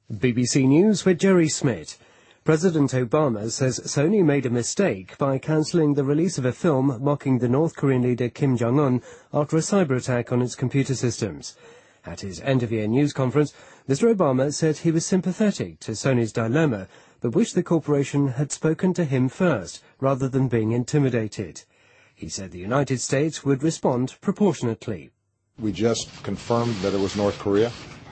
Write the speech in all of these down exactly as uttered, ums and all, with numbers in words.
B B C News with Jerry Smith. President Obama says Sony made a mistake by cancelling the release of a film mocking the North Korean leader Kim Jong-un after a cyber attack on its computer systems. At his end-of-year news conference, Mister Obama said he was sympathetic to Sony's dilemma, but wished the corporation had spoken to him first, rather than being intimidated. He said the United States would respond proportionately. We just confirmed that it was North Korea.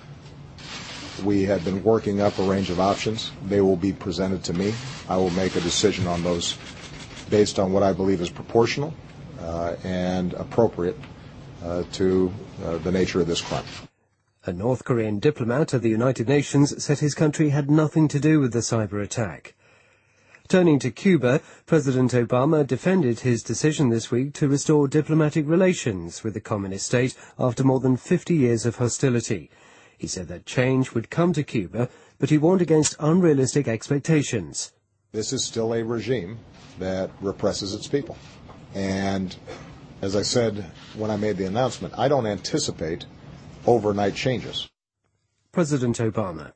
We had been working up a range of options. They will be presented to me. I will make a decision on those based on what I believe is proportional uh, and appropriate uh, to uh, the nature of this crime. A North Korean diplomat at the United Nations said his country had nothing to do with the cyber attack. Turning to Cuba, President Obama defended his decision this week to restore diplomatic relations with the communist state after more than fifty years of hostility. He said that change would come to Cuba, but he warned against unrealistic expectations. This is still a regime that represses its people. And as I said when I made the announcement, I don't anticipate overnight changes. President Obama.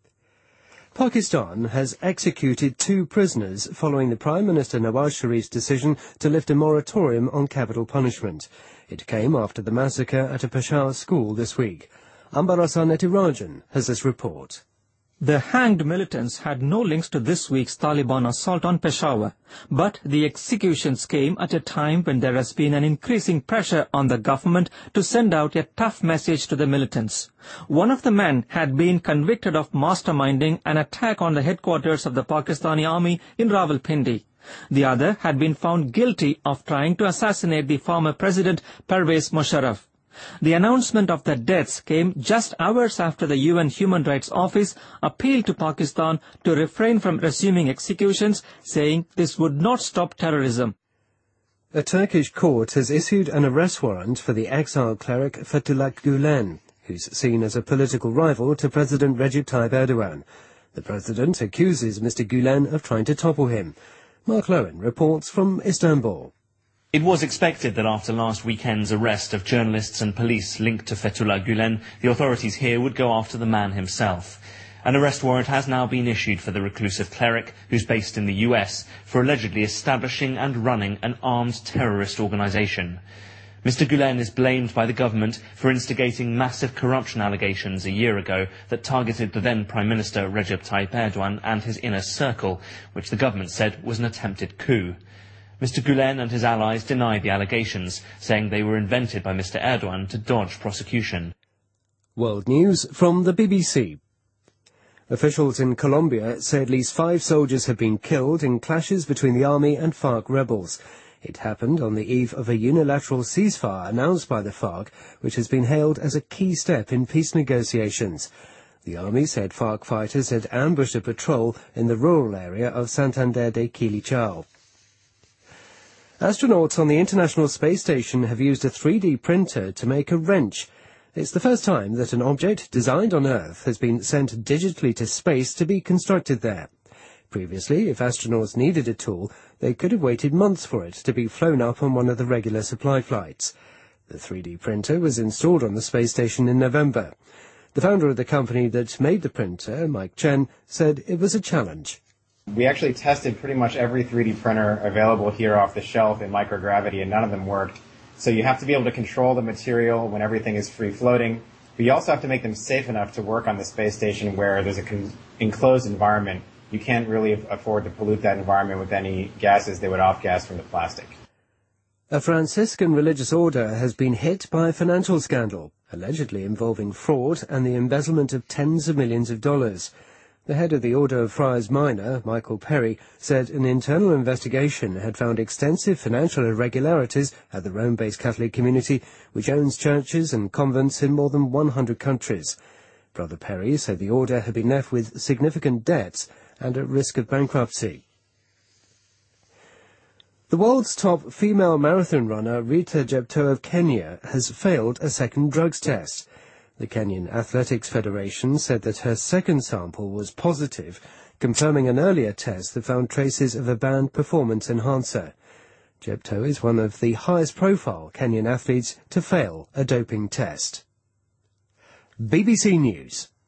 Pakistan has executed two prisoners following the Prime Minister Nawaz Sharif's decision to lift a moratorium on capital punishment. It came after the massacre at a Peshawar school this week. Ambarasan Etirajan has this report. The hanged militants had no links to this week's Taliban assault on Peshawar, but the executions came at a time when there has been an increasing pressure on the government to send out a tough message to the militants. One of the men had been convicted of masterminding an attack on the headquarters of the Pakistani army in Rawalpindi. The other had been found guilty of trying to assassinate the former president Pervez Musharraf. The announcement of their deaths came just hours after the U N Human Rights Office appealed to Pakistan to refrain from resuming executions, saying this would not stop terrorism. A Turkish court has issued an arrest warrant for the exiled cleric Fethullah Gulen, who's seen as a political rival to President Recep Tayyip Erdogan. The president accuses Mister Gulen of trying to topple him. Mark Lowen reports from Istanbul. It was expected that after last weekend's arrest of journalists and police linked to Fethullah Gulen, the authorities here would go after the man himself. An arrest warrant has now been issued for the reclusive cleric, who's based in the U S, for allegedly establishing and running an armed terrorist organisation. Mister Gulen is blamed by the government for instigating massive corruption allegations a year ago that targeted the then Prime Minister Recep Tayyip Erdogan and his inner circle, which the government said was an attempted coup. Mister Gulen and his allies denied the allegations, saying they were invented by Mister Erdogan to dodge prosecution. World News from the B B C. Officials in Colombia say at least five soldiers have been killed in clashes between the army and FARC rebels. It happened on the eve of a unilateral ceasefire announced by the FARC, which has been hailed as a key step in peace negotiations. The army said FARC fighters had ambushed a patrol in the rural area of Santander de Quilichao. Astronauts on the International Space Station have used a three D printer to make a wrench. It's the first time that an object designed on Earth has been sent digitally to space to be constructed there. Previously, if astronauts needed a tool, they could have waited months for it to be flown up on one of the regular supply flights. The three D printer was installed on the space station in November. The founder of the company that made the printer, Mike Chen, said it was a challenge. We actually tested pretty much every three D printer available here off the shelf in microgravity, and none of them worked. So you have to be able to control the material when everything is free-floating, but you also have to make them safe enough to work on the space station where there's an enclosed environment. You can't really afford to pollute that environment with any gases they would off-gas from the plastic. A Franciscan religious order has been hit by a financial scandal, allegedly involving fraud and the embezzlement of tens of millions of dollars. The head of the Order of Friars Minor, Michael Perry, said an internal investigation had found extensive financial irregularities at the Rome-based Catholic community, which owns churches and convents in more than one hundred countries. Brother Perry said the order had been left with significant debts and at risk of bankruptcy. The world's top female marathon runner, Rita Jeptoo of Kenya, has failed a second drugs test. The Kenyan Athletics Federation said that her second sample was positive, confirming an earlier test that found traces of a banned performance enhancer. Jeptoo is one of the highest-profile Kenyan athletes to fail a doping test. B B C News.